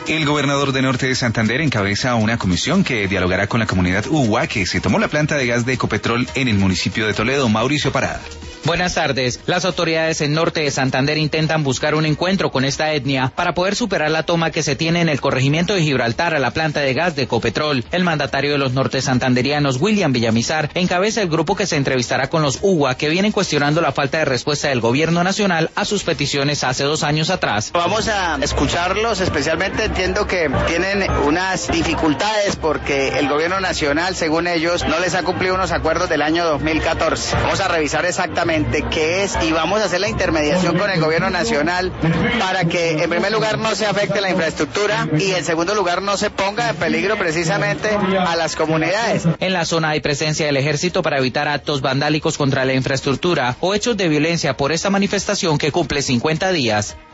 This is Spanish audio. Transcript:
El gobernador de Norte de Santander encabeza una comisión que dialogará con la comunidad Uwa que se tomó la planta de gas de Ecopetrol en el municipio de Toledo. Mauricio Parada. Buenas tardes. Las autoridades en Norte de Santander intentan buscar un encuentro con esta etnia para poder superar la toma que se tiene en el corregimiento de Gibraltar a la planta de gas de Ecopetrol. El mandatario de los norte santanderianos, William Villamizar, encabeza el grupo que se entrevistará con los Uwa que vienen cuestionando la falta de respuesta del gobierno nacional a sus peticiones hace 2 años atrás. Vamos a escucharlos, especialmente entiendo que tienen unas dificultades porque el gobierno nacional, según ellos, no les ha cumplido unos acuerdos del año 2014. Vamos a revisar exactamente qué es y vamos a hacer la intermediación con el gobierno nacional para que en primer lugar no se afecte la infraestructura y en segundo lugar no se ponga en peligro precisamente a las comunidades. En la zona hay presencia del ejército para evitar actos vandálicos contra la infraestructura o hechos de violencia por esta manifestación que cumple 50 días.